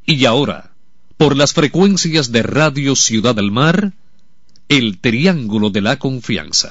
Y ahora, por las frecuencias de Radio Ciudad del Mar, el Triángulo de la Confianza.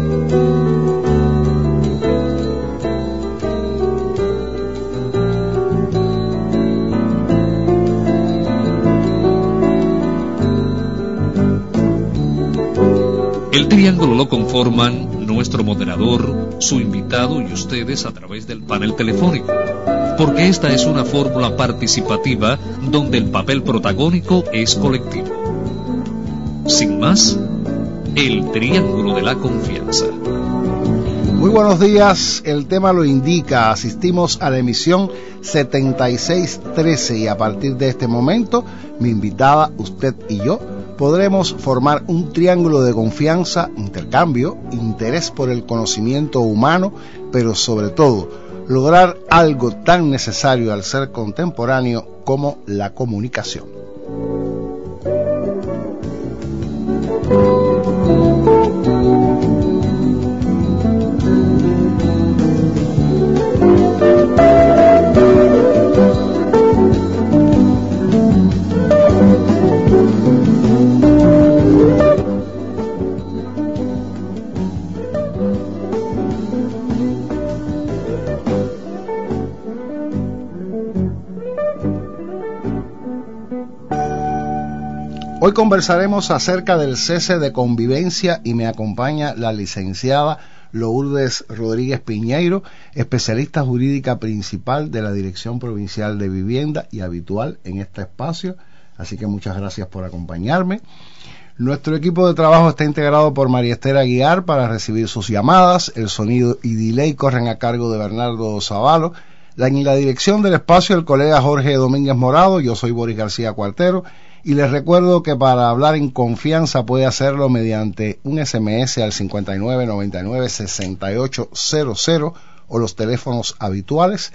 El triángulo lo conforman nuestro moderador, su invitado y ustedes a través del panel telefónico, porque esta es una fórmula participativa donde el papel protagónico es colectivo. Sin más, el Triángulo de la Confianza. Muy buenos días, el tema lo indica, asistimos a la emisión 7613 y a partir de este momento, mi invitada, usted y yo, podremos formar un triángulo de confianza, intercambio, interés por el conocimiento humano, pero sobre todo, lograr algo tan necesario al ser contemporáneo como la comunicación. Hoy conversaremos acerca del cese de convivencia y me acompaña la licenciada Lourdes Rodríguez Piñeiro, especialista jurídica principal de la Dirección Provincial de Vivienda y habitual en este espacio, así que muchas gracias por acompañarme. Nuestro equipo de trabajo está integrado por María Esther Aguiar para recibir sus llamadas, el sonido y delay corren a cargo de Bernardo Zavalo, en la dirección del espacio el colega Jorge Domínguez Morado, yo soy Boris García Cuartero, y les recuerdo que para hablar en confianza puede hacerlo mediante un SMS al 5999-6800 o los teléfonos habituales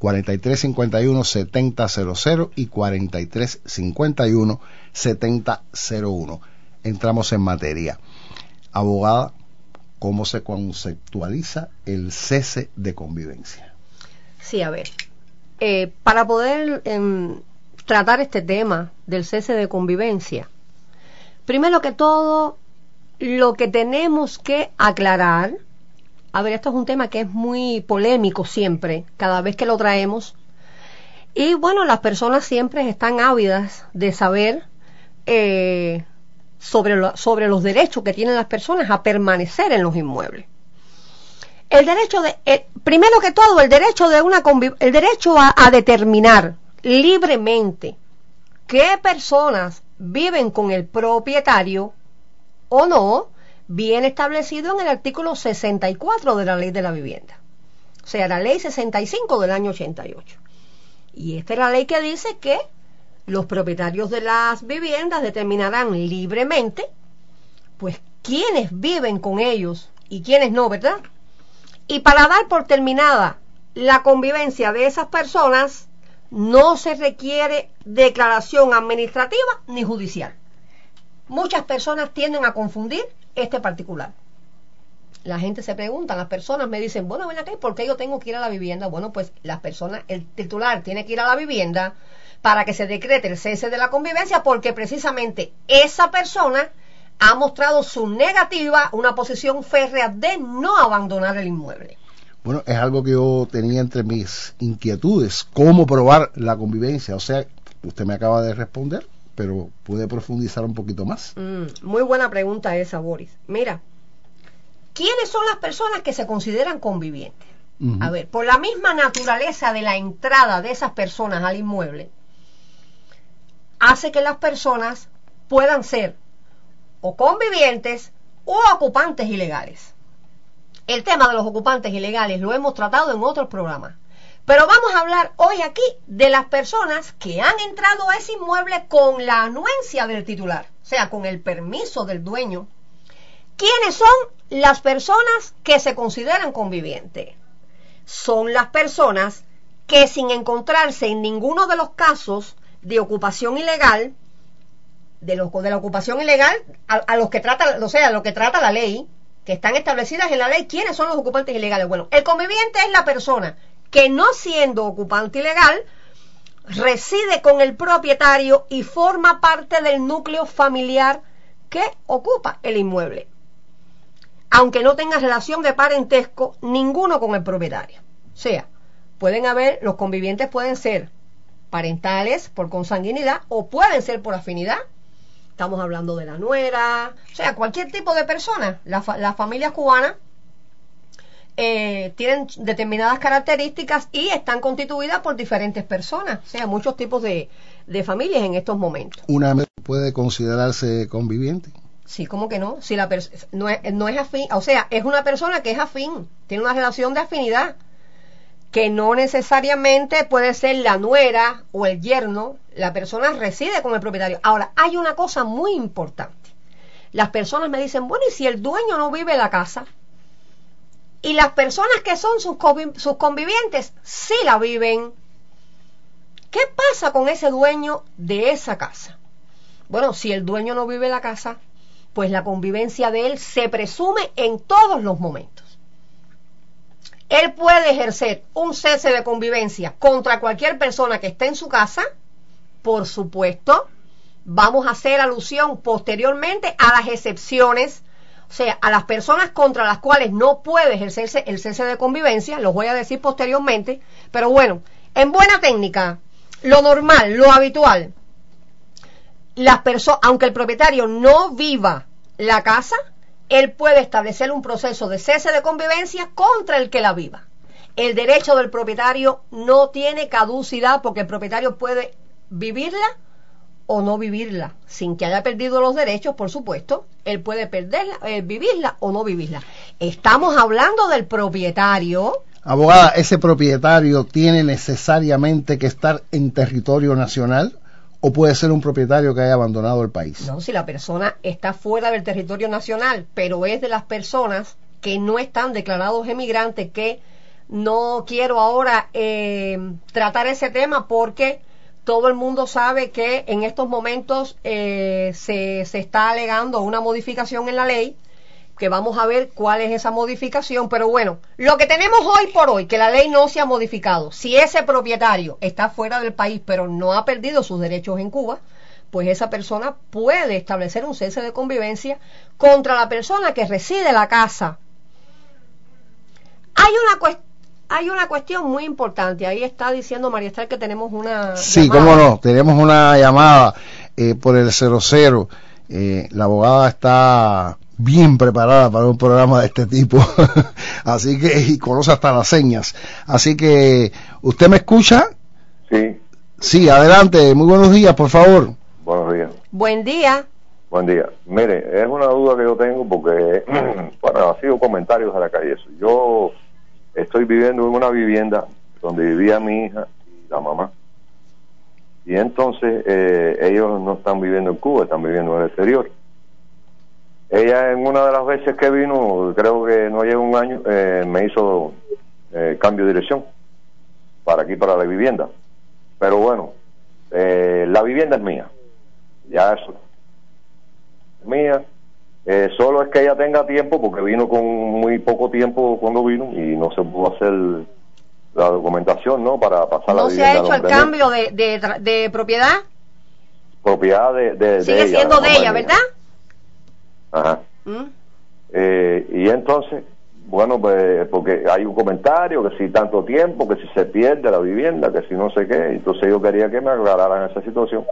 4351-7000 y 4351-7001. Entramos en materia. Abogada, ¿cómo se conceptualiza el cese de convivencia? Sí, a ver, para poder tratar este tema del cese de convivencia, primero que todo, lo que tenemos que aclarar, a ver, esto es un tema que es muy polémico siempre, cada vez que lo traemos, y bueno, las personas siempre están ávidas de saber sobre los derechos que tienen las personas a permanecer en los inmuebles. El derecho primero que todo, el derecho a determinar libremente qué personas viven con el propietario o no, viene establecido en el artículo 64 de la Ley de la Vivienda, o sea, la Ley 65 del año 88. Y esta es la ley que dice que los propietarios de las viviendas determinarán libremente, pues, quiénes viven con ellos y quiénes no, ¿verdad? Y para dar por terminada la convivencia de esas personas, no se requiere declaración administrativa ni judicial. Muchas personas tienden a confundir este particular. La gente se pregunta, las personas me dicen, bueno, ven acá, ¿por qué yo tengo que ir a la vivienda? Bueno, pues las personas, el titular tiene que ir a la vivienda para que se decrete el cese de la convivencia, porque precisamente esa persona ha mostrado su negativa, una posición férrea de no abandonar el inmueble. Bueno, es algo que yo tenía entre mis inquietudes, cómo probar la convivencia. O sea, usted me acaba de responder, pero puede profundizar un poquito más. Muy buena pregunta esa, Boris. Mira, ¿quiénes son las personas que se consideran convivientes? Uh-huh. A ver, por la misma naturaleza de la entrada de esas personas al inmueble, hace que las personas puedan ser o convivientes o ocupantes ilegales. El tema de los ocupantes ilegales lo hemos tratado en otros programas, pero vamos a hablar hoy aquí de las personas que han entrado a ese inmueble con la anuencia del titular, o sea, con el permiso del dueño. ¿Quiénes son las personas que se consideran convivientes? Son las personas que, sin encontrarse en ninguno de los casos de ocupación ilegal, de la ocupación ilegal a los que trata, o sea, a lo que trata la ley, que están establecidas en la ley, ¿quiénes son los ocupantes ilegales? Bueno, el conviviente es la persona que, no siendo ocupante ilegal, reside con el propietario y forma parte del núcleo familiar que ocupa el inmueble, aunque no tenga relación de parentesco ninguno con el propietario. O sea, los convivientes pueden ser parentales por consanguinidad o pueden ser por afinidad. Estamos hablando de la nuera, o sea, cualquier tipo de persona. Las familias cubanas tienen determinadas características y están constituidas por diferentes personas, o sea, muchos tipos de familias en estos momentos. ¿Una puede considerarse conviviente? Sí, ¿cómo que no? Si la no es afín, o sea, es una persona que es afín, tiene una relación de afinidad, que no necesariamente puede ser la nuera o el yerno. La persona reside con el propietario. Ahora, hay una cosa muy importante. Las personas me dicen, bueno, ¿y si el dueño no vive en la casa? Y las personas que son sus convivientes sí la viven. ¿Qué pasa con ese dueño de esa casa? Bueno, si el dueño no vive en la casa, pues la convivencia de él se presume en todos los momentos. Él puede ejercer un cese de convivencia contra cualquier persona que esté en su casa. Por supuesto, vamos a hacer alusión posteriormente a las excepciones, o sea, a las personas contra las cuales no puede ejercerse el cese de convivencia. Los voy a decir posteriormente, pero bueno, en buena técnica, lo normal, lo habitual, aunque el propietario no viva la casa, él puede establecer un proceso de cese de convivencia contra el que la viva. El derecho del propietario no tiene caducidad, porque el propietario puede vivirla o no vivirla, sin que haya perdido los derechos, por supuesto. Él puede vivirla o no vivirla. Estamos hablando del propietario. Abogada, ¿ese propietario tiene necesariamente que estar en territorio nacional? ¿O puede ser un propietario que haya abandonado el país? No, si la persona está fuera del territorio nacional, pero es de las personas que no están declarados emigrantes, que no quiero ahora tratar ese tema, porque todo el mundo sabe que en estos momentos se está alegando una modificación en la ley, que vamos a ver cuál es esa modificación. Pero bueno, lo que tenemos hoy por hoy, que la ley no se ha modificado, si ese propietario está fuera del país pero no ha perdido sus derechos en Cuba, pues esa persona puede establecer un cese de convivencia contra la persona que reside en la casa. Hay una cuestión muy importante. Ahí está diciendo María Esther que tenemos una Sí, llamada. cómo no, tenemos una llamada por el 00. La abogada está bien preparada para un programa de este tipo. Así que, y conoce hasta las señas. Así que, ¿usted me escucha? Sí. Sí, adelante. Muy buenos días, por favor. Buenos días. Buen día. Buen día. Mire, es una duda que yo tengo porque, bueno, ha sido comentarios a la calle eso. Yo estoy viviendo en una vivienda donde vivía mi hija y la mamá. Y entonces ellos no están viviendo en Cuba, están viviendo en el exterior. Ella, en una de las veces que vino, creo que no llega un año, me hizo cambio de dirección para aquí, para la vivienda. Pero bueno, la vivienda es mía, ya eso es mía. Solo es que ella tenga tiempo, porque vino con muy poco tiempo cuando vino y no se pudo hacer la documentación, ¿no? Para pasar la ¿No vivienda. se ha hecho el cambio de propiedad? Propiedad de Sigue ella, siendo de ella, mía. ¿verdad? Ajá. Y entonces, bueno, pues porque hay un comentario que si tanto tiempo, que si se pierde la vivienda, que si no sé qué. Entonces yo quería que me aclararan esa situación.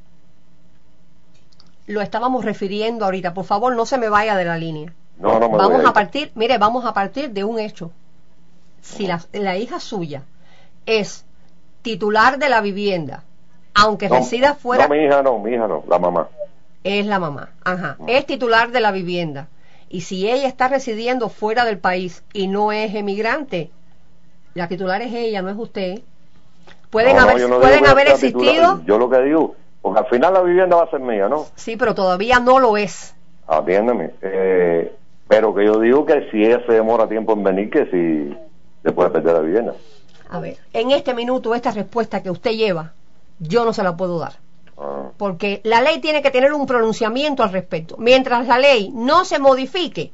Lo estábamos refiriendo ahorita. Por favor, no se me vaya de la línea. No me vamos voy a a partir, mire, vamos a partir de un hecho. Si la hija suya es titular de la vivienda, aunque resida fuera... No, mi hija no, la mamá. Es la mamá, ajá. Es titular de la vivienda. Y si ella está residiendo fuera del país y no es emigrante, la titular es ella, no es usted. Pueden haber existido... Titular. Yo lo que digo, porque al final la vivienda va a ser mía, ¿no? Sí, pero todavía no lo es. Atiéndeme. Pero que yo digo que si ella se demora tiempo en venir, que si se puede perder la vivienda. A ver, en este minuto, esta respuesta que usted lleva, yo no se la puedo dar. Porque la ley tiene que tener un pronunciamiento al respecto. Mientras la ley no se modifique,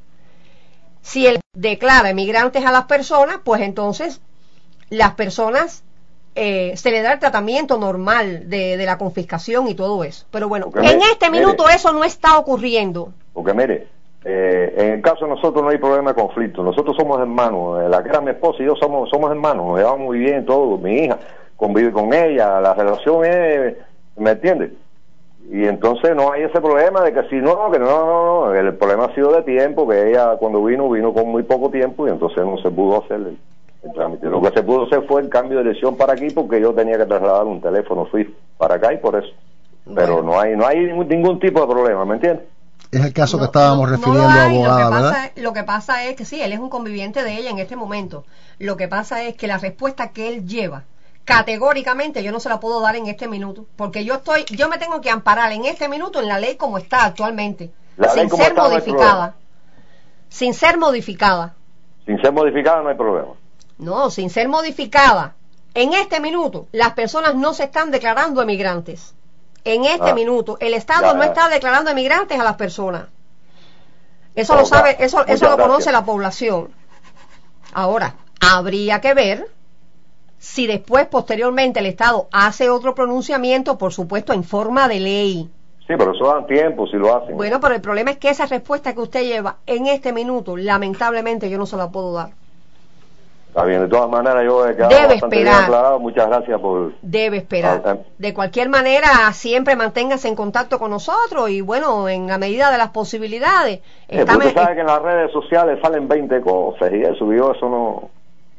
si él declara emigrantes a las personas, pues entonces las personas se le da el tratamiento normal de la confiscación y todo eso. Pero bueno, Porque en este minuto mire, eso no está ocurriendo. Porque mire, en el caso de nosotros no hay problema de conflicto. Nosotros somos hermanos. La que era mi esposa y yo somos hermanos. Nos llevamos muy bien todos. Mi hija convive con ella. La relación es... ¿Me entiendes? Y entonces no hay ese problema de que si no, que no. El problema ha sido de tiempo, que ella cuando vino con muy poco tiempo y entonces no se pudo hacer el trámite. Lo que se pudo hacer fue el cambio de dirección para aquí porque yo tenía que trasladar un teléfono fijo para acá y por eso. Pero no hay ningún tipo de problema, ¿me entiendes? Es el caso que estábamos refiriendo, abogada, ¿verdad? Lo que pasa es que sí, él es un conviviente de ella en este momento. Lo que pasa es que la respuesta que él lleva categóricamente yo no se la puedo dar en este minuto, porque yo me tengo que amparar en este minuto en la ley como está actualmente, sin ser modificada. Sin ser modificada. Sin ser modificada no hay problema. No, sin ser modificada. En este minuto, las personas no se están declarando emigrantes. En este minuto, el Estado no está declarando emigrantes a las personas. Eso lo sabe, eso lo conoce la población. Ahora, habría que ver si después, posteriormente, el Estado hace otro pronunciamiento, por supuesto, en forma de ley. Sí, pero eso da tiempo si lo hacen. Bueno, pero el problema es que esa respuesta que usted lleva en este minuto, lamentablemente, yo no se la puedo dar. Está bien, de todas maneras yo he quedado debe bastante esperar. bien aclarado. Muchas gracias por... Debe esperar. De cualquier manera, siempre manténgase en contacto con nosotros y bueno, en la medida de las posibilidades. Usted sabe que en las redes sociales salen 20 cosas y eso no...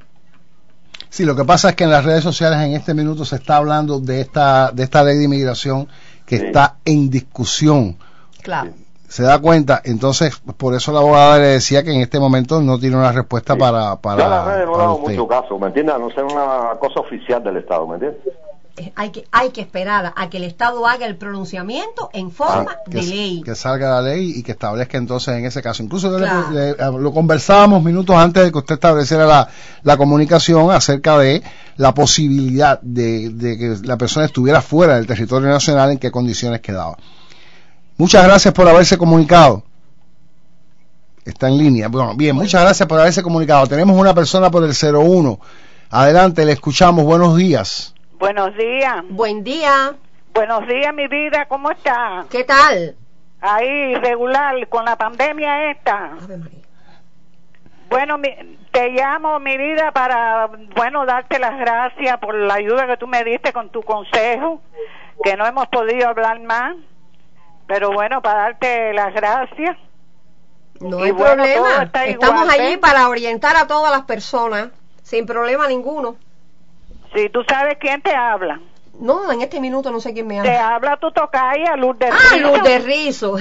Sí, lo que pasa es que en las redes sociales en este minuto se está hablando de esta ley de inmigración que está en discusión. Claro. Se da cuenta, entonces por eso la abogada le decía que en este momento no tiene una respuesta para yo a las redes no le hago usted. mucho caso, ¿me entiendes? A no ser una cosa oficial del Estado, ¿me entiendes? Hay que esperar a que el Estado haga el pronunciamiento en forma de ley. Que salga la ley y que establezca entonces en ese caso. Incluso Claro. lo conversábamos minutos antes de que usted estableciera la comunicación acerca de la posibilidad de que la persona estuviera fuera del territorio nacional, en qué condiciones quedaba. Muchas gracias por haberse comunicado. Está en línea. Bueno, bien, muchas gracias por haberse comunicado. Tenemos una persona por el 01. Adelante, le escuchamos. Buenos días. Buenos días. Buen día. Buenos días, mi vida, ¿cómo está? ¿Qué tal? Ahí, regular, con la pandemia esta. Ave María. Bueno, te llamo, mi vida, para, darte las gracias por la ayuda que tú me diste con tu consejo, que no hemos podido hablar más, pero bueno, para darte las gracias. No hay problema. Estamos allí para orientar a todas las personas, sin problema ninguno. Sí, ¿tú sabes quién te habla? No, en este minuto no sé quién me habla. Te habla tu tocaya, Lourdes Rizo. Lourdes Rizo.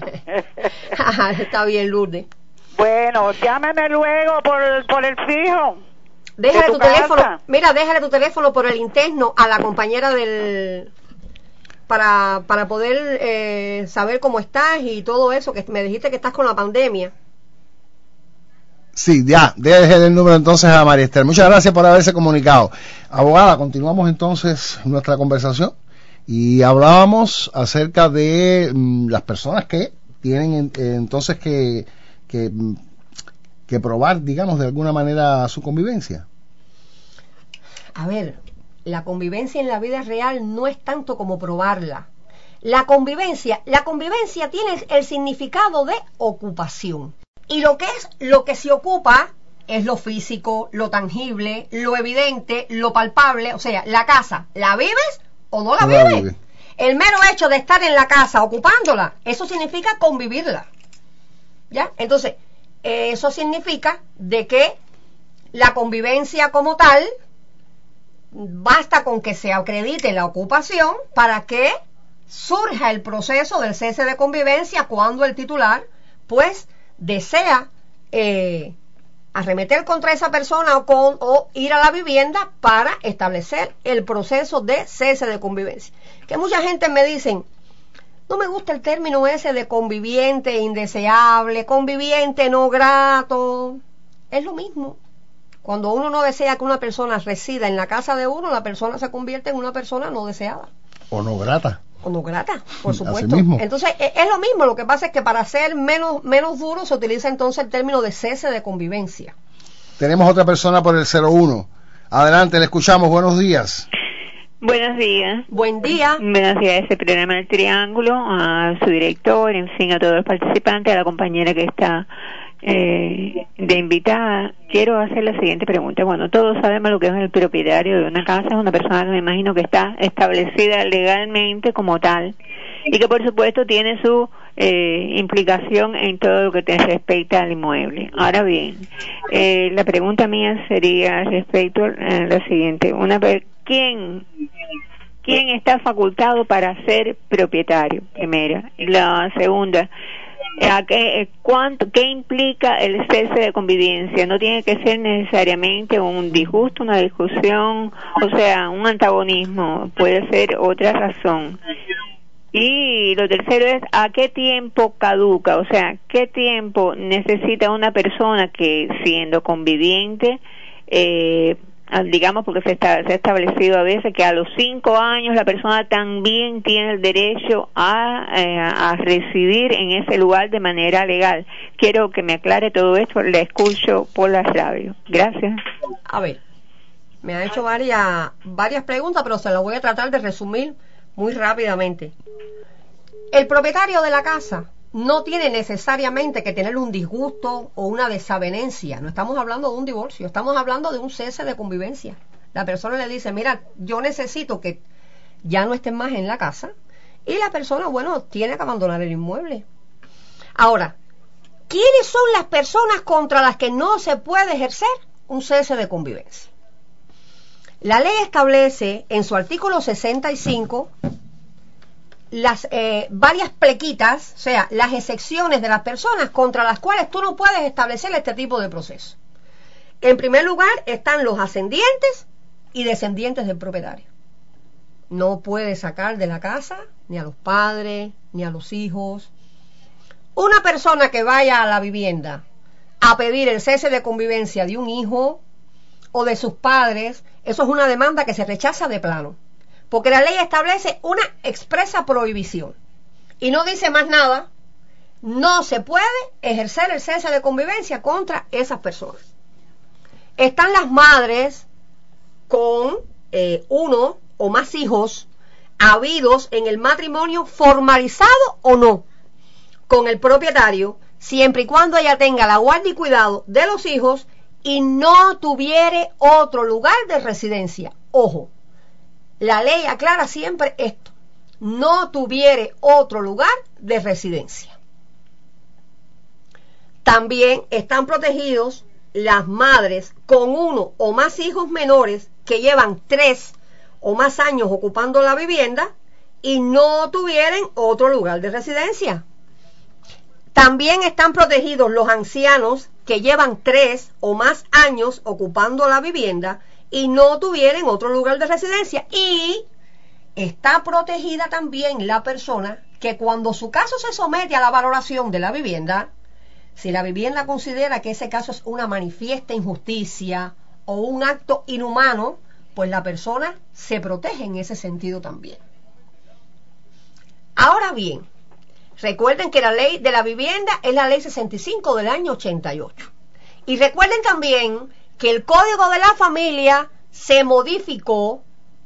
Está bien, Lourdes. Bueno, llámame luego por el fijo. Déjale tu teléfono. Mira, déjale tu teléfono por el interno a la compañera para poder saber cómo estás y todo eso, que me dijiste que estás con la pandemia. Sí, ya, déjale el número entonces a María Esther. Muchas gracias por haberse comunicado. Abogada, continuamos entonces nuestra conversación y hablábamos acerca de las personas que tienen entonces que probar, digamos, de alguna manera su convivencia. A ver, la convivencia en la vida real no es tanto como probarla. La convivencia tiene el significado de ocupación. Y lo que se ocupa es lo físico, lo tangible, lo evidente, lo palpable. O sea, la casa, ¿la vives o no la vives? El mero hecho de estar en la casa ocupándola, eso significa convivirla. ¿Ya? Entonces, eso significa de que la convivencia como tal, basta con que se acredite la ocupación para que surja el proceso del cese de convivencia cuando el titular, pues, desea arremeter contra esa persona o ir a la vivienda para establecer el proceso de cese de convivencia. Que mucha gente me dicen, no me gusta el término ese de conviviente indeseable, conviviente no grato. Es lo mismo. Cuando uno no desea que una persona resida en la casa de uno, la persona se convierte en una persona no deseada. O no grata. O no grata, por supuesto. Entonces, es lo mismo. Lo que pasa es que para ser menos duro se utiliza entonces el término de cese de convivencia. Tenemos otra persona por el 01. Adelante, le escuchamos. Buenos días. Buenos días. Buen día. Buenos días a ese programa del Triángulo, a su director, en fin, a todos los participantes, a la compañera que está de invitada. Quiero hacer la siguiente pregunta. Bueno, todos sabemos lo que es el propietario de una casa. Es una persona que me imagino que está establecida legalmente como tal y que por supuesto tiene su implicación en todo lo que te respecta al inmueble. Ahora bien, la pregunta mía sería respecto a la siguiente. ¿Quién está facultado para ser propietario? Primera. Y la segunda, ¿qué implica el cese de convivencia? No tiene que ser necesariamente un disgusto, una discusión, o sea, un antagonismo, puede ser otra razón. Y lo tercero es, ¿a qué tiempo caduca? O sea, ¿qué tiempo necesita una persona que, siendo conviviente, digamos, porque se ha establecido a veces que a los 5 años la persona también tiene el derecho a residir en ese lugar de manera legal? Quiero que me aclare todo esto, le escucho por la radio. Gracias. A ver, me ha hecho varias preguntas, pero se las voy a tratar de resumir muy rápidamente. El propietario de la casa no tiene necesariamente que tener un disgusto o una desavenencia. No estamos hablando de un divorcio, estamos hablando de un cese de convivencia. La persona le dice, mira, yo necesito que ya no estés más en la casa, y la persona, bueno, tiene que abandonar el inmueble. Ahora, ¿quiénes son las personas contra las que no se puede ejercer un cese de convivencia? La ley establece en su artículo 65 las varias plequitas, o sea, las excepciones de las personas contra las cuales tú no puedes establecer este tipo de proceso. En primer lugar están los ascendientes y descendientes del propietario. No puedes sacar de la casa ni a los padres, ni a los hijos. Una persona que vaya a la vivienda a pedir el cese de convivencia de un hijo o de sus padres, eso es una demanda que se rechaza de plano, porque la ley establece una expresa prohibición y no dice más nada. No se puede ejercer el cese de convivencia contra esas personas. Están las madres con uno o más hijos habidos en el matrimonio formalizado o no con el propietario, siempre y cuando ella tenga la guardia y cuidado de los hijos y no tuviere otro lugar de residencia. Ojo, la ley aclara siempre esto: no tuviere otro lugar de residencia. También están protegidos las madres con uno o más hijos menores que llevan 3 o más años ocupando la vivienda y no tuvieren otro lugar de residencia. También están protegidos los ancianos que llevan 3 o más años ocupando la vivienda y no tuvieran otro lugar de residencia. Y está protegida también la persona que, cuando su caso se somete a la valoración de la vivienda, si la vivienda considera que ese caso es una manifiesta injusticia o un acto inhumano, pues la persona se protege en ese sentido también. Ahora bien, recuerden que la ley de la vivienda es la ley 65 del año 88. Y recuerden también que el Código de la Familia se modificó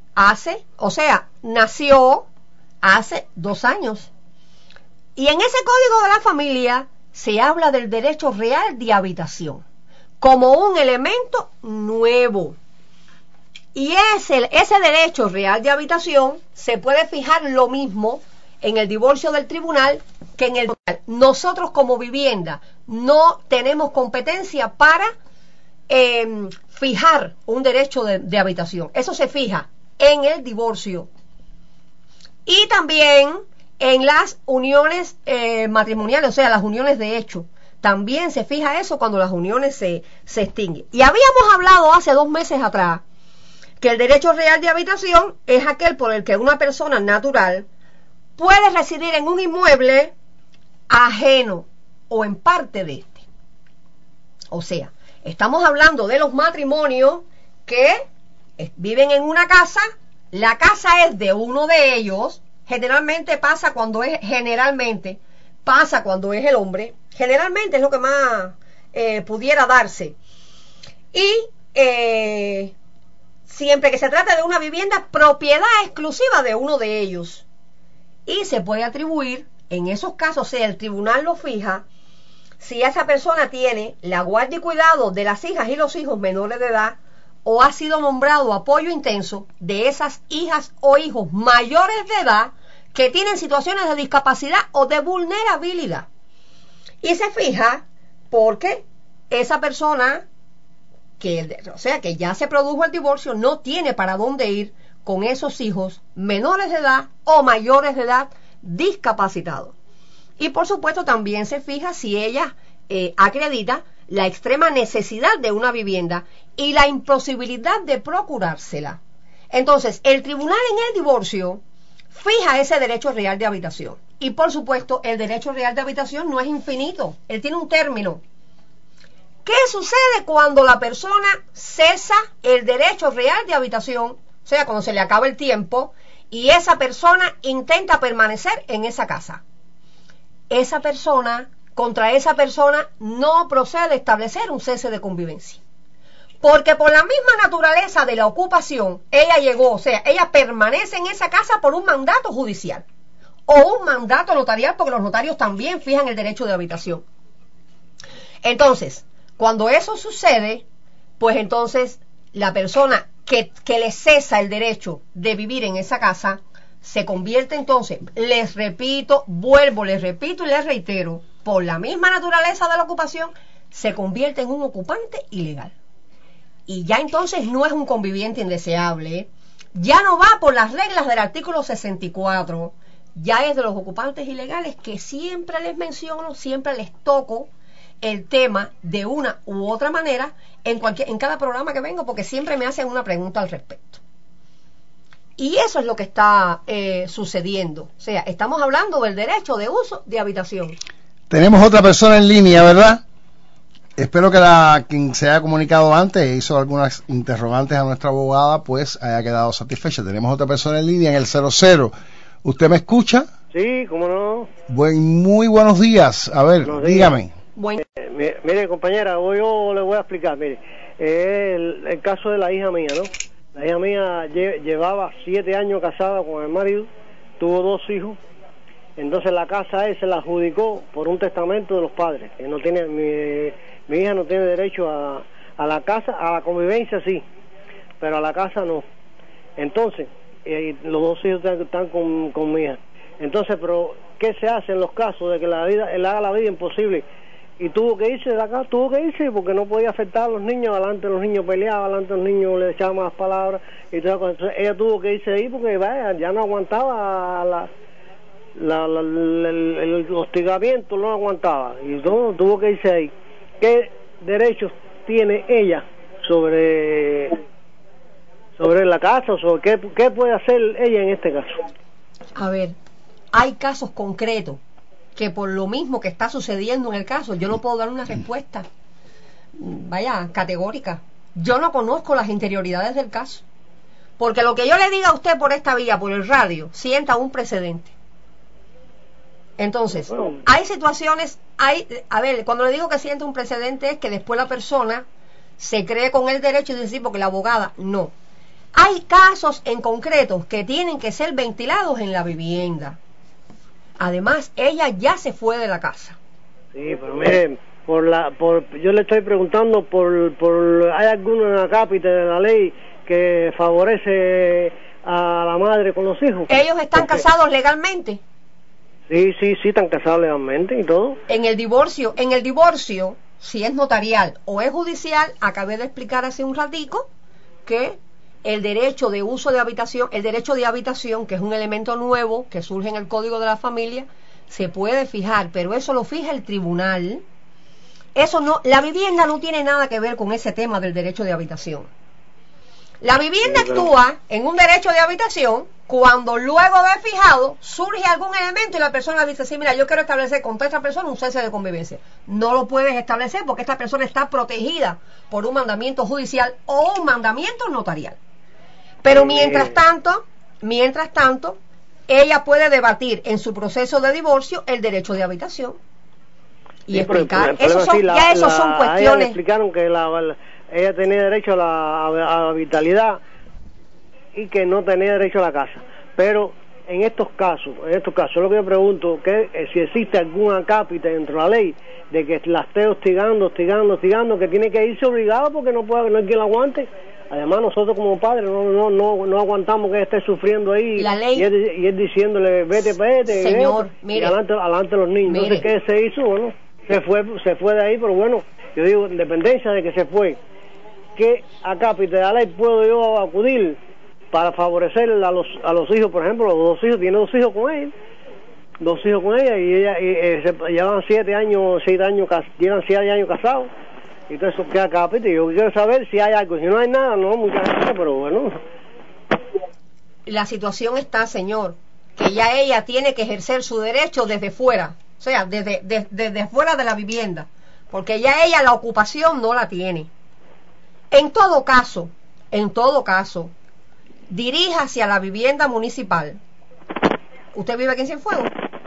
nació hace 2 años. Y en ese Código de la Familia se habla del derecho real de habitación como un elemento nuevo. Y ese derecho real de habitación se puede fijar lo mismo en el divorcio del tribunal que en el tribunal. Nosotros, como vivienda, no tenemos competencia para fijar un derecho de habitación. Eso se fija en el divorcio y también en las uniones matrimoniales, o sea, las uniones de hecho. También se fija eso cuando las uniones se extinguen. Y habíamos hablado hace 2 meses atrás que el derecho real de habitación es aquel por el que una persona natural puede residir en un inmueble ajeno o en parte de este. O sea, estamos hablando de los matrimonios que viven en una casa, la casa es de uno de ellos, generalmente pasa cuando es el hombre, generalmente es lo que más pudiera darse. Y siempre que se trate de una vivienda propiedad exclusiva de uno de ellos. Y se puede atribuir, en esos casos, si el tribunal lo fija, si esa persona tiene la guardia y cuidado de las hijas y los hijos menores de edad, o ha sido nombrado apoyo intenso de esas hijas o hijos mayores de edad que tienen situaciones de discapacidad o de vulnerabilidad. Y se fija porque esa persona, o sea, que ya se produjo el divorcio, no tiene para dónde ir con esos hijos menores de edad o mayores de edad discapacitados. Y por supuesto también se fija si ella acredita la extrema necesidad de una vivienda y la imposibilidad de procurársela. Entonces, el tribunal en el divorcio fija ese derecho real de habitación. Y por supuesto, el derecho real de habitación no es infinito, él tiene un término. ¿Qué sucede cuando la persona cesa el derecho real de habitación? O sea, cuando se le acaba el tiempo y esa persona intenta permanecer en esa casa. Contra esa persona no procede establecer un cese de convivencia. Porque por la misma naturaleza de la ocupación, ella llegó, o sea, ella permanece en esa casa por un mandato judicial o un mandato notarial, porque los notarios también fijan el derecho de habitación. Entonces, cuando eso sucede, pues entonces la persona que le cesa el derecho de vivir en esa casa se convierte entonces, les repito y les reitero, por la misma naturaleza de la ocupación, se convierte en un ocupante ilegal. Y ya entonces no es un conviviente indeseable, ya no va por las reglas del artículo 64, ya es de los ocupantes ilegales que siempre les menciono, siempre les toco el tema de una u otra manera en cada programa que vengo, porque siempre me hacen una pregunta al respecto. Y eso es lo que está sucediendo. O sea, estamos hablando del derecho de uso de habitación. Tenemos otra persona en línea, ¿verdad? Espero que quien se haya comunicado antes e hizo algunas interrogantes a nuestra abogada, pues haya quedado satisfecha. Tenemos otra persona en línea en el 00. ¿Usted me escucha? Sí, cómo no. Muy buenos días. A ver, dígame. Mire, compañera, yo le voy a explicar. Mire, el caso de la hija mía, ¿no? La hija mía llevaba 7 años casada con el marido, tuvo 2 hijos. Entonces la casa se la adjudicó por un testamento de los padres, que no tiene, mi hija no tiene derecho a la casa, a la convivencia sí, pero a la casa no. Entonces los 2 hijos están con mi hija. Entonces, pero ¿qué se hace en los casos de que él haga la vida imposible? Y tuvo que irse de acá, porque no podía afectar a los niños. Adelante los niños peleaban, adelante los niños le echaban más palabras, y entonces ella tuvo que irse de ahí porque ya no aguantaba el hostigamiento, no aguantaba, y tuvo que irse de ahí. ¿Qué derechos tiene ella sobre la casa? ¿Qué puede hacer ella en este caso? A ver, hay casos concretos que por lo mismo que está sucediendo en el caso, yo no puedo dar una respuesta categórica. Yo no conozco las interioridades del caso, porque lo que yo le diga a usted por esta vía, por el radio, sienta un precedente. Entonces, hay situaciones, cuando le digo que sienta un precedente es que después la persona se cree con el derecho y dice, sí, porque la abogada, no. Hay casos en concreto que tienen que ser ventilados en la vivienda. Además, ella ya se fue de la casa. Sí, pero mire, yo le estoy preguntando ¿hay alguno en la cápita de la ley que favorece a la madre con los hijos? ¿Ellos están casados legalmente? Sí, están casados legalmente y todo. En el divorcio, si es notarial o es judicial, acabé de explicar hace un ratico que el derecho de uso de habitación, el derecho de habitación, que es un elemento nuevo que surge en el Código de la Familia, se puede fijar, pero eso lo fija el tribunal. La vivienda no tiene nada que ver con ese tema del derecho de habitación. La vivienda actúa en un derecho de habitación cuando luego de fijado surge algún elemento y la persona dice, sí, mira, yo quiero establecer contra esta persona un cese de convivencia. No lo puedes establecer porque esta persona está protegida por un mandamiento judicial o un mandamiento notarial. Pero mientras tanto, ella puede debatir en su proceso de divorcio el derecho de habitación y explicar. Esos son cuestiones. A ella le explicaron que ella tenía derecho a la vitalidad y que no tenía derecho a la casa. Pero en estos casos, lo que yo pregunto, que si existe algún acápite dentro de la ley de que la esté hostigando, que tiene que irse obligado porque no hay quien la aguante. Además, nosotros como padres no aguantamos que esté sufriendo ahí la ley, y él diciéndole vete, señor, vete, mire, y adelante los niños. Mire. Entonces, ¿qué se hizo? Bueno, se fue de ahí, pero bueno, yo digo, en dependencia de que se fue, ¿qué acápite de la ley puedo yo acudir para favorecer a los hijos? Por ejemplo, los dos hijos, tiene dos hijos con ella, y ella llevan 7 años casados. Entonces, ¿qué acápite? Yo quiero saber si hay algo. Si no hay nada, no, mucha gente, pero bueno. La situación está, señor, que ya ella tiene que ejercer su derecho desde fuera, o sea, desde fuera de la vivienda, porque ya ella la ocupación no la tiene. En todo caso, dirija hacia la vivienda municipal. ¿Usted vive aquí en Cienfuegos?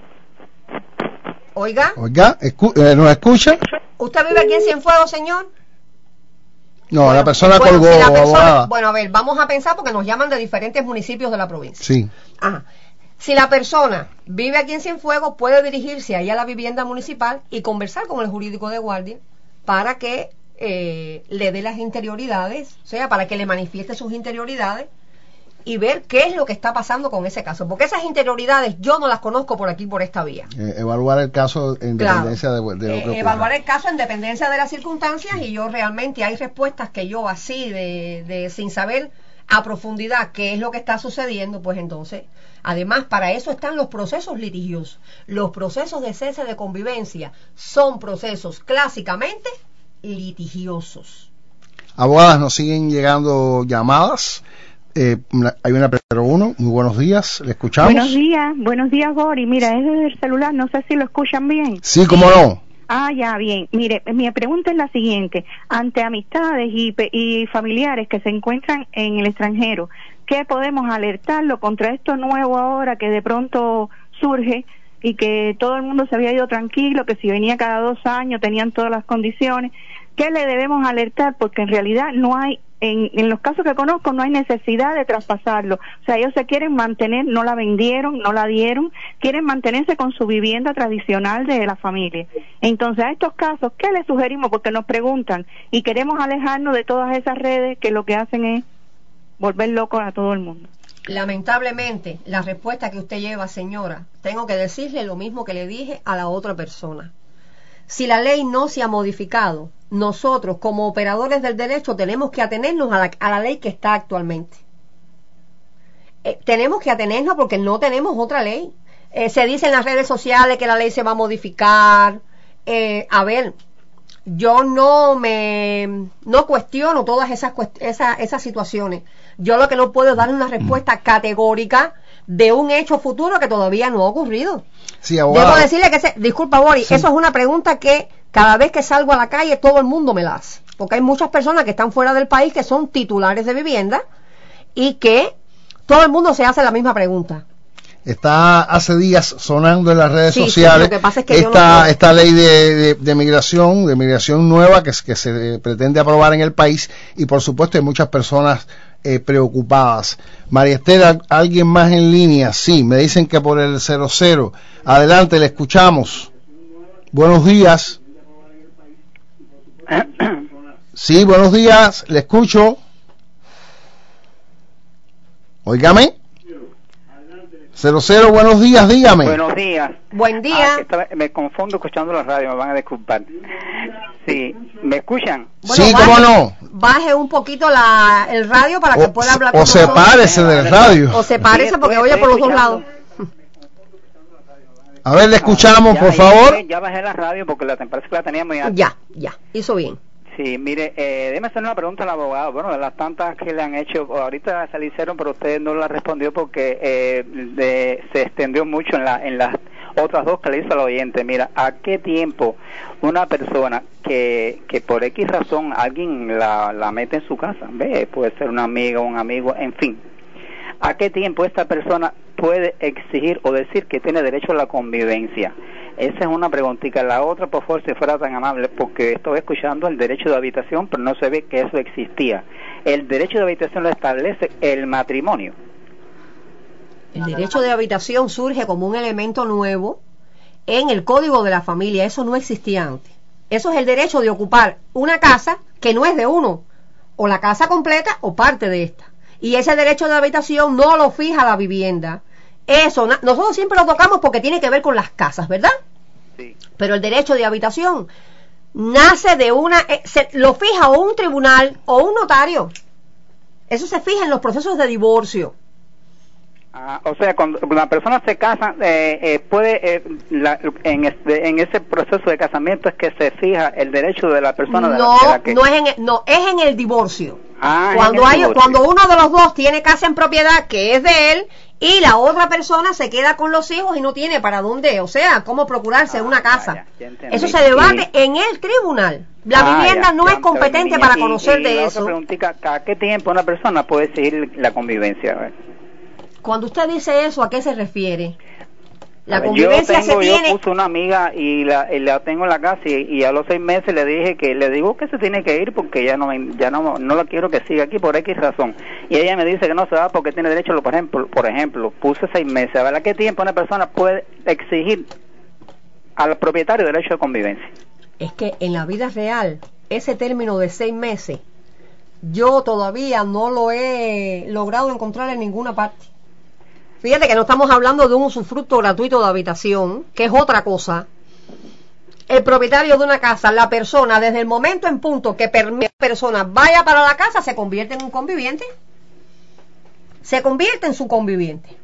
Oiga, ¿nos escucha? ¿usted vive aquí en Cienfuegos, señor? No, bueno, la persona colgó. Si la persona, bueno, a ver, vamos a pensar porque nos llaman de diferentes municipios de la provincia. Sí. Ajá. Si la persona vive aquí en Cienfuegos, puede dirigirse ahí a la vivienda municipal y conversar con el jurídico de guardia para que le dé las interioridades, o sea, para que le manifieste sus interioridades y ver qué es lo que está pasando con ese caso, porque esas interioridades yo no las conozco por aquí, por esta vía. Evaluar el caso en dependencia de lo que evaluar el caso en dependencia de las circunstancias, y yo realmente hay respuestas que yo así sin saber a profundidad qué es lo que está sucediendo, pues entonces, además para eso están los procesos litigiosos. Los procesos de cese de convivencia son procesos clásicamente litigiosos. Abogadas, nos siguen llegando llamadas. Hay una pero uno. Muy buenos días, le escuchamos. Buenos días, Gori. Mira, es desde el celular, no sé si lo escuchan bien. Sí, cómo no. Ah, ya, bien. Mire, mi pregunta es la siguiente. Ante amistades y familiares que se encuentran en el extranjero, ¿qué podemos alertarlo contra esto nuevo ahora que de pronto surge y que todo el mundo se había ido tranquilo, que si venía cada 2 años tenían todas las condiciones? ¿Qué le debemos alertar? Porque en realidad no hay, en los casos que conozco, no hay necesidad de traspasarlo. O sea, ellos se quieren mantener, no la vendieron, no la dieron, quieren mantenerse con su vivienda tradicional de la familia. Entonces, a estos casos, ¿qué les sugerimos? Porque nos preguntan y queremos alejarnos de todas esas redes que lo que hacen es volver locos a todo el mundo. Lamentablemente, la respuesta que usted lleva, señora, tengo que decirle lo mismo que le dije a la otra persona. Si la ley no se ha modificado, nosotros como operadores del derecho tenemos que atenernos a la ley que está actualmente. Tenemos que atenernos porque no tenemos otra ley. Se dice en las redes sociales que la ley se va a modificar. A ver, yo no cuestiono todas esas situaciones. Yo lo que no puedo es dar una respuesta categórica de un hecho futuro que todavía no ha ocurrido. Sí, debo decirle que disculpa, Boris, sí. Eso es una pregunta que cada vez que salgo a la calle todo el mundo me la hace, porque hay muchas personas que están fuera del país que son titulares de vivienda y que todo el mundo se hace la misma pregunta. Está hace días sonando en las redes sociales, lo que pasa es que esta ley de migración nueva que se pretende aprobar en el país, y por supuesto hay muchas personas preocupadas. María Estela, ¿alguien más en línea? Sí, me dicen que por el 00. Adelante, le escuchamos. Buenos días. Sí, buenos días, le escucho. Óigame. 00, buenos días, dígame. Buenos días. Buen día. Me confundo escuchando la radio, me van a disculpar. Sí, ¿me escuchan? Bueno, sí, cómo no. Baje un poquito el radio para que pueda hablar con nosotros. O sepárese del radio. O sepárese porque oye por los dos lados. A ver, le escuchamos, por favor. Ya bajé la radio porque parece que la tenía muy alta. Ya, hizo bien. Sí, mire, déjeme hacer una pregunta al abogado. Bueno, de las tantas que le han hecho, ahorita se le hicieron, pero usted no la respondió porque se extendió mucho en las otras dos que le hizo al oyente. Mira, ¿a qué tiempo una persona que por X razón alguien la mete en su casa? ¿Ve? Puede ser una amiga, un amigo, en fin. ¿A qué tiempo esta persona puede exigir o decir que tiene derecho a la convivencia? Esa es una preguntita. La otra, por favor, si fuera tan amable, porque estoy escuchando el derecho de habitación, pero no se ve que eso existía. El derecho de habitación lo establece el matrimonio. El derecho de habitación surge como un elemento nuevo en el Código de la Familia. Eso no existía antes. Eso es el derecho de ocupar una casa que no es de uno, o la casa completa o parte de esta. Y ese derecho de habitación no lo fija la vivienda. Eso, nosotros siempre lo tocamos porque tiene que ver con las casas, ¿verdad? Sí. Pero el derecho de habitación nace de lo fija o un tribunal o un notario. Eso se fija en los procesos de divorcio. O sea, cuando una persona se casa, en ese proceso de casamiento es que se fija el derecho de la persona. Es en el divorcio. Divorcio. Cuando uno de los dos tiene casa en propiedad que es de él y la otra persona se queda con los hijos y no tiene para dónde, o sea, cómo procurarse una casa. Ya eso se debate en el tribunal. La vivienda no es competente para conocer de eso. ¿A qué tiempo una persona puede seguir la convivencia? A ver. Cuando usted dice eso, ¿a qué se refiere? La convivencia se tiene. Yo puse una amiga y la tengo en la casa y a los 6 meses le digo que se tiene que ir porque ya no la quiero que siga aquí por X razón. Y ella me dice que no se va porque tiene derecho, por ejemplo, puse 6 meses. A ver, ¿a qué tiempo una persona puede exigir al propietario derecho de convivencia? Es que en la vida real, ese término de 6 meses, yo todavía no lo he logrado encontrar en ninguna parte. Fíjate que no estamos hablando de un usufructo gratuito de habitación, que es otra cosa. El propietario de una casa, la persona, desde el momento en punto que la persona vaya para la casa, se convierte en un conviviente. Se convierte en su conviviente.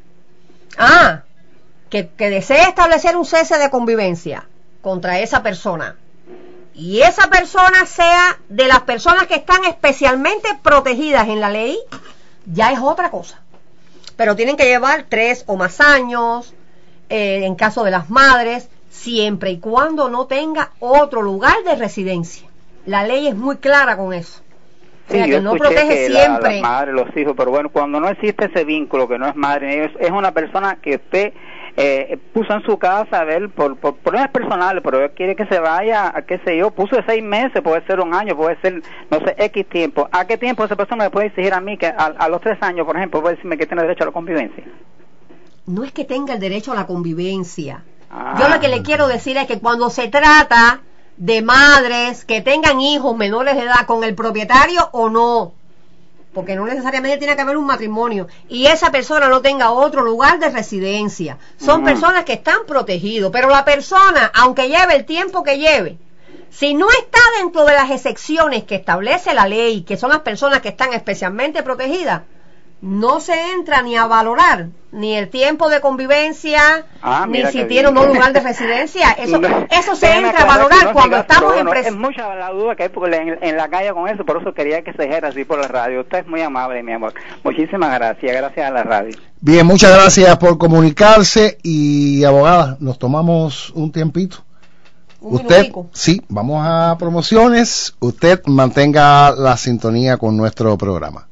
Que desee establecer un cese de convivencia contra esa persona. Y esa persona sea de las personas que están especialmente protegidas en la ley, ya es otra cosa. Pero tienen que llevar 3 o más años, en caso de las madres, siempre y cuando no tenga otro lugar de residencia. La ley es muy clara con eso. Sí, o sea, que no protege siempre. La madre, los hijos, pero bueno, cuando no existe ese vínculo, que no es madre, es una persona que usted puso en su casa, a ver, por problemas personales, pero él quiere que se vaya, qué sé yo, puso de 6 meses, puede ser 1 año, puede ser, no sé, X tiempo. ¿A qué tiempo esa persona me puede exigir a mí que a los 3 años, por ejemplo, puede decirme que tiene derecho a la convivencia? No es que tenga el derecho a la convivencia. Yo lo que le quiero decir es que cuando se trata de madres que tengan hijos menores de edad con el propietario o no, porque no necesariamente tiene que haber un matrimonio, y esa persona no tenga otro lugar de residencia, son personas que están protegidos, pero la persona, aunque lleve el tiempo que lleve, si no está dentro de las excepciones que establece la ley, que son las personas que están especialmente protegidas, no se entra ni a valorar ni el tiempo de convivencia, ni si tiene o no lugar de residencia. Eso se entra a valorar cuando estamos en Es mucha la duda que hay en la calle con eso, por eso quería que se dijera así por la radio. Usted es muy amable, mi amor. Muchísimas gracias a la radio. Bien, muchas gracias por comunicarse y, abogada, nos tomamos un tiempito. Sí, vamos a promociones. Usted mantenga la sintonía con nuestro programa.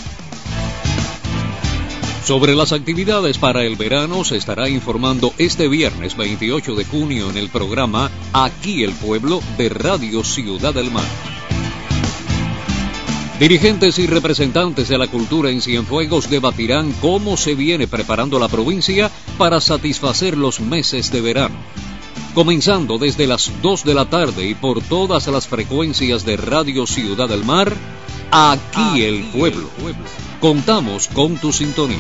Sobre las actividades para el verano se estará informando este viernes 28 de junio en el programa Aquí el Pueblo de Radio Ciudad del Mar. Dirigentes y representantes de la cultura en Cienfuegos debatirán cómo se viene preparando la provincia para satisfacer los meses de verano. Comenzando desde las 2 de la tarde y por todas las frecuencias de Radio Ciudad del Mar, Aquí el Pueblo. Contamos con tu sintonía.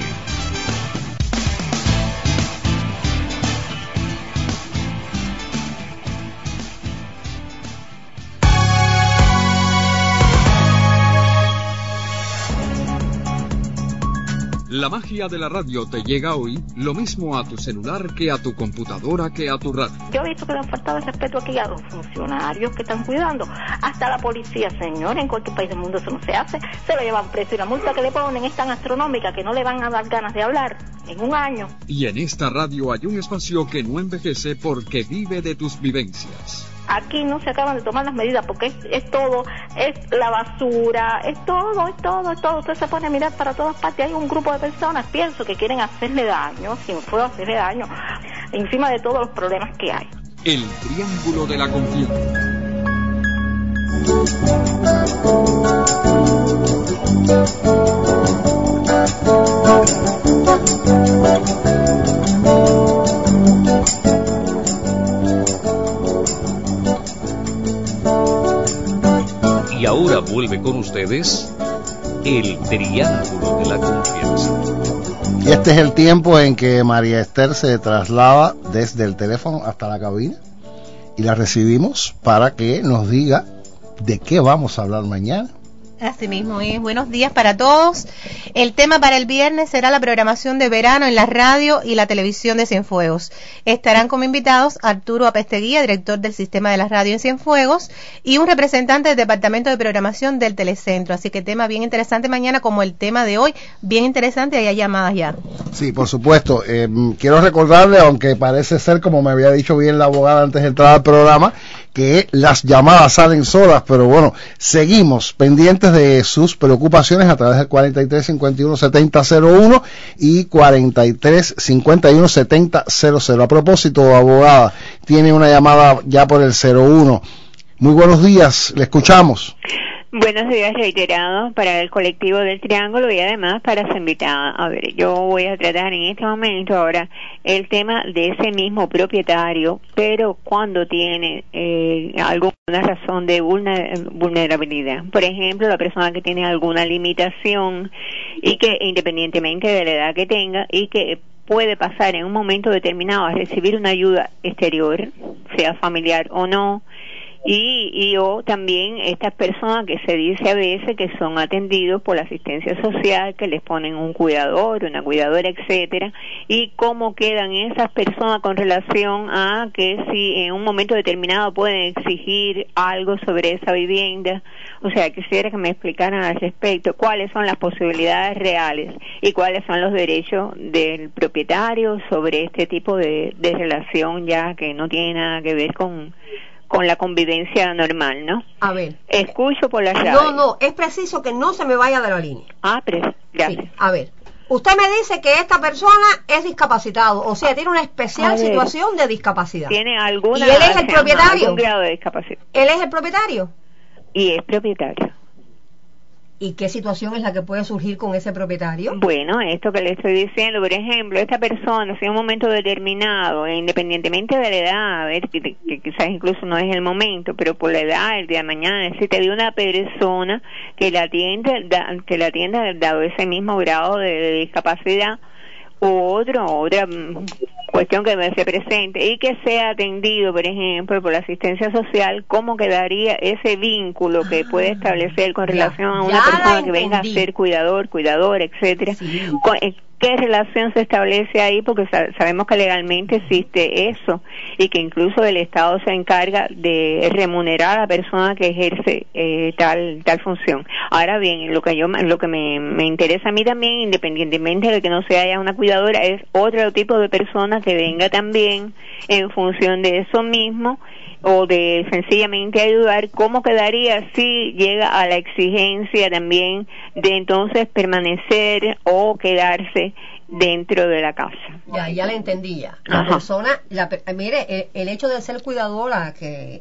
La magia de la radio te llega hoy, lo mismo a tu celular que a tu computadora que a tu radio. Yo he visto que le han faltado el respeto aquí a los funcionarios que están cuidando. Hasta la policía, señor, en cualquier país del mundo eso no se hace. Se lo llevan preso y la multa que le ponen es tan astronómica que no le van a dar ganas de hablar en un año. Y en esta radio hay un espacio que no envejece porque vive de tus vivencias. Aquí no se acaban de tomar las medidas porque es todo, es la basura, es todo. Usted se pone a mirar para todas partes. Hay un grupo de personas, pienso, que quieren hacerle daño, si no puedo hacerle daño, encima de todos los problemas que hay. El Triángulo de la Confianza. Y ahora vuelve con ustedes el Triángulo de la Confianza. Y este es el tiempo en que María Esther se traslada desde el teléfono hasta la cabina y la recibimos para que nos diga de qué vamos a hablar mañana. Así mismo es. Buenos días para todos. El tema para el viernes será la programación de verano en la radio y la televisión de Cienfuegos. Estarán como invitados Arturo Apesteguía, director del sistema de la radio en Cienfuegos, y un representante del departamento de programación del Telecentro. Así que tema bien interesante mañana, como el tema de hoy, bien interesante, y hay llamadas ya. Sí, por supuesto. Quiero recordarle, aunque parece ser, como me había dicho bien la abogada antes de entrar al programa, que las llamadas salen solas, pero bueno, seguimos pendientes de sus preocupaciones a través del 4351-7001 y 4351-7000. A propósito, abogada, tiene una llamada ya por el 01. Muy buenos días, le escuchamos. Buenos días reiterados para el colectivo del Triángulo y además para su invitada. A ver, yo voy a tratar en este momento ahora el tema de ese mismo propietario, pero cuando tiene alguna razón de vulnerabilidad. Por ejemplo, la persona que tiene alguna limitación y que independientemente de la edad que tenga y que puede pasar en un momento determinado a recibir una ayuda exterior, sea familiar o no, y o también estas personas que se dice a veces que son atendidos por la asistencia social, que les ponen un cuidador, una cuidadora, etcétera, y cómo quedan esas personas con relación a que si en un momento determinado pueden exigir algo sobre esa vivienda. O sea, quisiera que me explicaran al respecto cuáles son las posibilidades reales y cuáles son los derechos del propietario sobre este tipo de relación, ya que no tiene nada que ver con la convivencia normal, ¿no? A ver. Escucho por la radio. No, es preciso que no se me vaya de la línea. Gracias. Sí, a ver. Usted me dice que esta persona es discapacitado, o sea, tiene una especial situación de discapacidad. Tiene alguna... ¿Y él es el propietario? Algún grado de discapacidad. ¿Él es el propietario? Y es propietario. ¿Y qué situación es la que puede surgir con ese propietario? Bueno, esto que le estoy diciendo, por ejemplo, esta persona, si en un momento determinado, independientemente de la edad, a ver, que quizás incluso no es el momento, pero por la edad, el día de mañana necesita de una persona que la atienda dado ese mismo grado de discapacidad, u otra cuestión que se presente y que sea atendido, por ejemplo, por la asistencia social, ¿cómo quedaría ese vínculo que puede establecer con relación a una persona que venga a ser cuidador, etcétera? Sí. ¿Qué relación se establece ahí? Porque sabemos que legalmente existe eso y que incluso el Estado se encarga de remunerar a la persona que ejerce tal función. Ahora bien, lo que me interesa a mí también, independientemente de que no sea ya una cuidadora, es otro tipo de persona que venga también en función de eso mismo o de sencillamente ayudar. ¿Cómo quedaría si llega a la exigencia también de entonces permanecer o quedarse dentro de la casa? Ya le entendí ya. La persona, mire, el hecho de ser cuidadora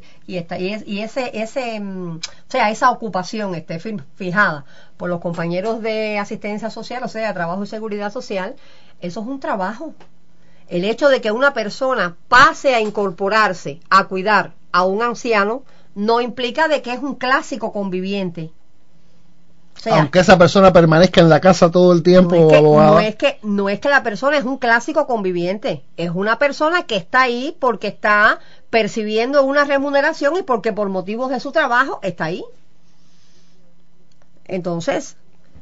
esa ocupación esté fijada por los compañeros de asistencia social, o sea, trabajo y seguridad social, eso es un trabajo. El hecho de que una persona pase a incorporarse, a cuidar a un anciano, no implica de que es un clásico conviviente. O sea, aunque esa persona permanezca en la casa todo el tiempo, no es que la persona es un clásico conviviente, es una persona que está ahí porque está percibiendo una remuneración y porque por motivos de su trabajo está ahí. Entonces,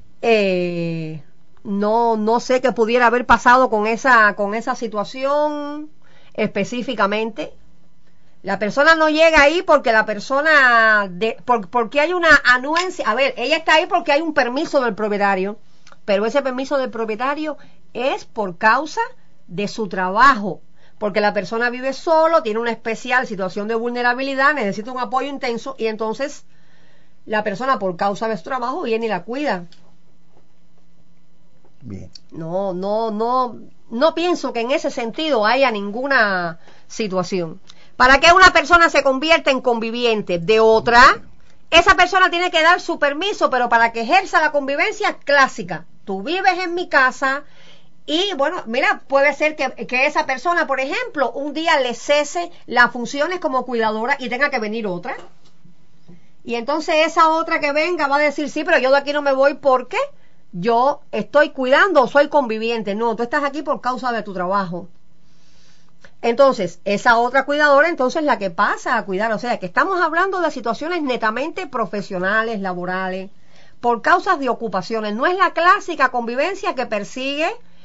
no sé qué pudiera haber pasado con esa situación específicamente. La persona no llega ahí porque la persona porque hay una anuencia. A ver, ella está ahí porque hay un permiso del propietario, pero ese permiso del propietario es por causa de su trabajo, porque la persona vive solo, tiene una especial situación de vulnerabilidad, necesita un apoyo intenso y entonces la persona por causa de su trabajo viene y la cuida. Bien. No pienso que en ese sentido haya ninguna situación. Para que una persona se convierta en conviviente de otra, esa persona tiene que dar su permiso, pero para que ejerza la convivencia clásica. Tú vives en mi casa y, bueno, mira, puede ser que esa persona, por ejemplo, un día le cese las funciones como cuidadora y tenga que venir otra. Y entonces esa otra que venga va a decir, sí, pero yo de aquí no me voy porque yo estoy cuidando o soy conviviente. No, tú estás aquí por causa de tu trabajo. Entonces, esa otra cuidadora, entonces la que pasa a cuidar, o sea, que estamos hablando de situaciones netamente profesionales, laborales, por causas de ocupaciones. No es la clásica convivencia que persigue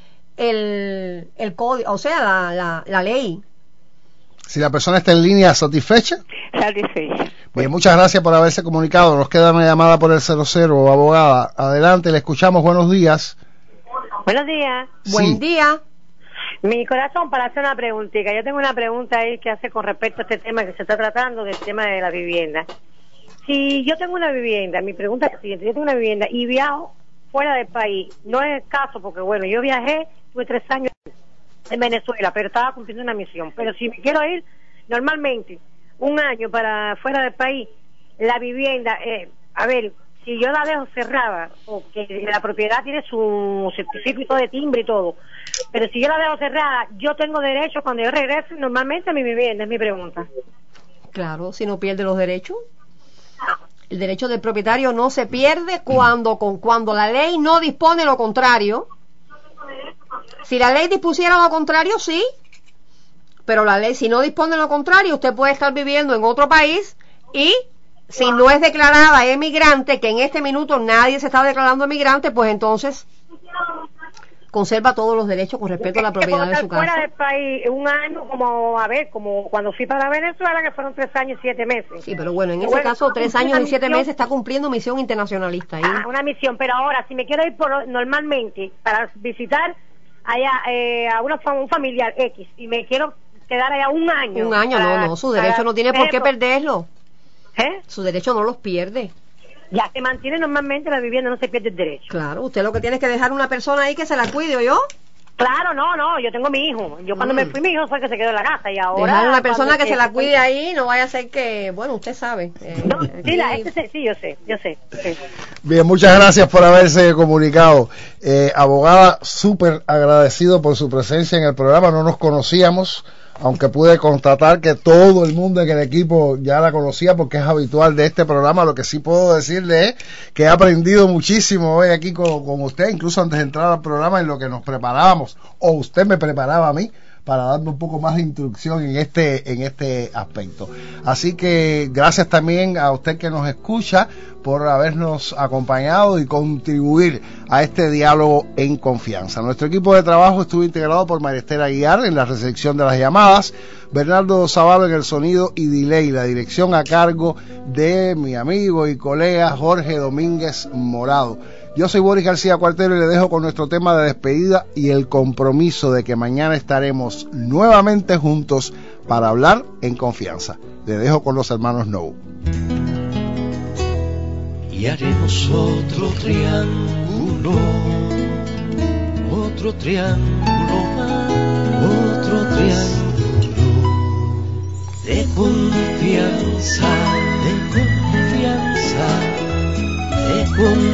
el código, o sea, la ley. Si la persona está en línea, ¿satisfecha? Satisfecha. Bien, muchas gracias por haberse comunicado. Nos queda una llamada por el 00, abogada. Adelante, le escuchamos. Buenos días. Buenos días. Sí. Buen día. Mi corazón, para hacer una preguntita. Yo tengo una pregunta ahí que hace con respecto a este tema que se está tratando, del tema de la vivienda. Si yo tengo una vivienda, mi pregunta es la siguiente: yo tengo una vivienda y viajo fuera del país. No es el caso porque, bueno, yo viajé, tuve 3 años en Venezuela, pero estaba cumpliendo una misión. Pero si me quiero ir normalmente 1 año para fuera del país, la vivienda, a ver, si yo la dejo cerrada, porque la propiedad tiene su certificado de timbre y todo, pero si yo la dejo cerrada, yo tengo derecho cuando yo regrese normalmente a mi vivienda, es mi pregunta. Claro, si no pierde los derechos. El derecho del propietario no se pierde cuando la ley no dispone lo contrario. Si la ley dispusiera lo contrario, sí, pero la ley, si no dispone lo contrario, usted puede estar viviendo en otro país y si no es declarada emigrante, que en este minuto nadie se está declarando emigrante, pues entonces conserva todos los derechos con respecto a la propiedad de su casa. Fuera del país 1 año, como cuando fui para Venezuela, que fueron 3 años y 7 meses. Sí, pero bueno, en ese caso 3 años y 7 meses está cumpliendo misión internacionalista. Una misión, pero ahora, si me quiero ir normalmente para visitar allá a un familiar X y me quiero quedar allá 1 año. 1 año, no, su derecho no tiene por qué perderlo. Su derecho no los pierde. Ya se mantiene normalmente la vivienda, no se pierde el derecho. Claro, usted lo que tiene es que dejar una persona ahí que se la cuide, ¿o yo? Claro, no, yo tengo mi hijo. Yo cuando me fui, mi hijo fue que se quedó en la casa y ahora... Dejar una persona que se la cuide ahí, no vaya a ser que, bueno, usted sabe. Sí, yo sé. Bien, muchas gracias por haberse comunicado. Abogada, súper agradecido por su presencia en el programa, no nos conocíamos, aunque pude constatar que todo el mundo en el equipo ya la conocía porque es habitual de este programa. Lo que sí puedo decirle es que he aprendido muchísimo hoy aquí con usted, incluso antes de entrar al programa, en lo que nos preparábamos, o usted me preparaba a mí para darme un poco más de instrucción en este aspecto. Así que gracias también a usted que nos escucha por habernos acompañado y contribuir a este diálogo en confianza. Nuestro equipo de trabajo estuvo integrado por María Esther Aguiar en la recepción de las llamadas, Bernardo Zavalo en el sonido y delay, la dirección a cargo de mi amigo y colega Jorge Domínguez Morado. Yo soy Boris García Cuartero y le dejo con nuestro tema de despedida y el compromiso de que mañana estaremos nuevamente juntos para hablar en confianza. Le dejo con los hermanos No. Y haremos otro triángulo más, otro triángulo de confianza, de confianza, de confianza.